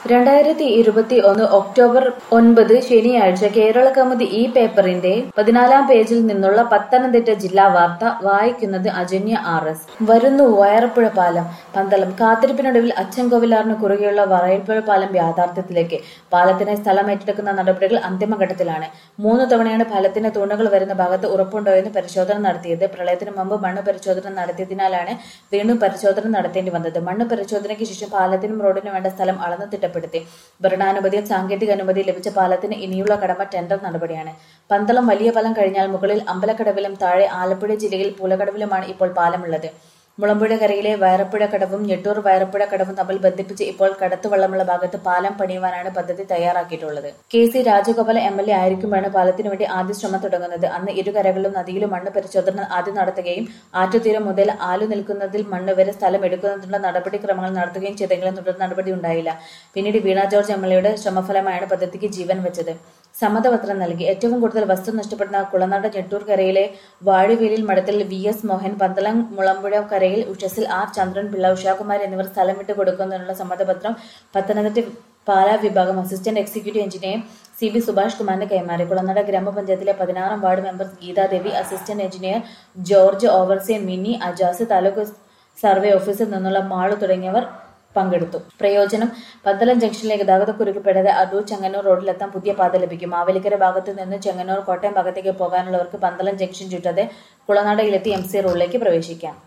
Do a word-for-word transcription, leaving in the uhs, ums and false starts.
രണ്ടായിരത്തി ഇരുപത്തി ഒന്ന് ഒക്ടോബർ ഒൻപത് ശനിയാഴ്ച കേരള കൗമുദി ഈ പേപ്പറിന്റെ പതിനാലാം പേജിൽ നിന്നുള്ള പത്തനംതിട്ട ജില്ലാ വാർത്ത വായിക്കുന്നത് അജന്യ ആർ എസ്. വരുന്നു വയറപ്പുഴ പാലം. പന്തളം. കാത്തിരിപ്പിനൊടുവിൽ അച്ചൻകോവിലാറിന് കുറുകെയുള്ള വയറപ്പുഴ പാലം യാഥാർത്ഥ്യത്തിലേക്ക്. പാലത്തിനായി സ്ഥലം ഏറ്റെടുക്കുന്ന നടപടികൾ അന്തിമഘട്ടത്തിലാണ്. മൂന്ന് തവണയാണ് പാലത്തിന്റെ തൂണുകൾ വരുന്ന ഭാഗത്ത് ഉറപ്പുണ്ടോയെന്ന് പരിശോധന നടത്തിയത്. പ്രളയത്തിന് മുമ്പ് മണ്ണ് പരിശോധന നടത്തിയതിനാലാണ് വീണ്ടും പരിശോധന നടത്തേണ്ടി വന്നത്. മണ്ണ് പരിശോധനയ്ക്ക് ശേഷം പാലത്തിനും റോഡിനും വേണ്ട സ്ഥലം അളന്ന് തിട്ടപ്പെടുത്തി. ഭരണാനുമതിയും സാങ്കേതിക അനുമതി ലഭിച്ച പാലത്തിന് ഇനിയുള്ള കടമ ടെൻഡർ നടപടിയാണ്. പന്തളം വലിയ പാലം കഴിഞ്ഞാൽ മുകളിൽ അമ്പലക്കടവിലും താഴെ ആലപ്പുഴ ജില്ലയിൽ പൂലക്കടവിലുമാണ് ഇപ്പോൾ പാലമുള്ളത്. മുളമ്പുഴ കരയിലെ വയറപ്പുഴ കടവും ഞെട്ടൂർ വയറപ്പുഴ കടവും തമ്മിൽ ബന്ധിപ്പിച്ച് ഇപ്പോൾ കടത്തുവള്ളമുള്ള ഭാഗത്ത് പാലം പണിയുവാനാണ് പദ്ധതി തയ്യാറാക്കിയിട്ടുള്ളത്. K C Rajagopal M L A ആയിരിക്കുമ്പോഴാണ് പാലത്തിനു വേണ്ടി ആദ്യ ശ്രമം തുടങ്ങുന്നത്. അന്ന് ഇരുകരകളിലും നദിയിലും മണ്ണ് പരിശോധന ആദ്യം നടത്തുകയും ആറ്റുതീരം മുതൽ ആലു നിൽക്കുന്നതിൽ മണ്ണ് വരെ സ്ഥലം എടുക്കുന്നതിനുള്ള നടപടിക്രമങ്ങൾ നടത്തുകയും ചെയ്തെങ്കിലും തുടർ നടപടി ഉണ്ടായില്ല. പിന്നീട് വീണ ജോർജ് എം എൽ എയുടെ ശ്രമഫലമായാണ് പദ്ധതിക്ക് ജീവൻ വെച്ചത്. സമ്മതപത്രം നൽകി. ഏറ്റവും കൂടുതൽ വസ്തു നഷ്ടപ്പെടുന്ന കുളനാട് ഞെട്ടൂർ കരയിലെ വാഴവേലിൽ മഠത്തിൽ വി എസ് മോഹൻ, പന്തളം മുളമ്പുഴ കരയിൽ ഉഷസിൽ ആർ ചന്ദ്രൻ പിള്ള, ഉഷാകുമാരി എന്നിവർ സ്ഥലം വിട്ടു കൊടുക്കുന്നതിനുള്ള സമ്മതപത്രം പത്തനംതിട്ട പാലാ വിഭാഗം assistant executive engineer C B Subhash കുമാറിന് കൈമാറി. കുളനാട് ഗ്രാമപഞ്ചായത്തിലെ പതിനാറാം ward member Geethadevi, assistant engineer George, overseer Mini Ajas, taluk survey ഓഫീസിൽ നിന്നുള്ള മാളു തുടങ്ങിയവർ പങ്കെടുത്തു. പ്രയോജനം: പന്തളം ജംഗ്ഷനിലെ ഗതാഗതക്കുരുക്കിൽപ്പെടാതെ അടൂർ ചെങ്ങന്നൂർ റോഡിലെത്താൻ പുതിയ പാത ലഭിക്കും. മാവേലിക്കര ഭാഗത്തു നിന്ന് ചെങ്ങന്നൂർ കോട്ടയം ഭാഗത്തേക്ക് പോകാനുള്ളവർക്ക് പന്തളം ജംഗ്ഷൻ ചുറ്റാതെ കുളനാടയിലെത്തി എം സി റോഡിലേക്ക് പ്രവേശിക്കാം.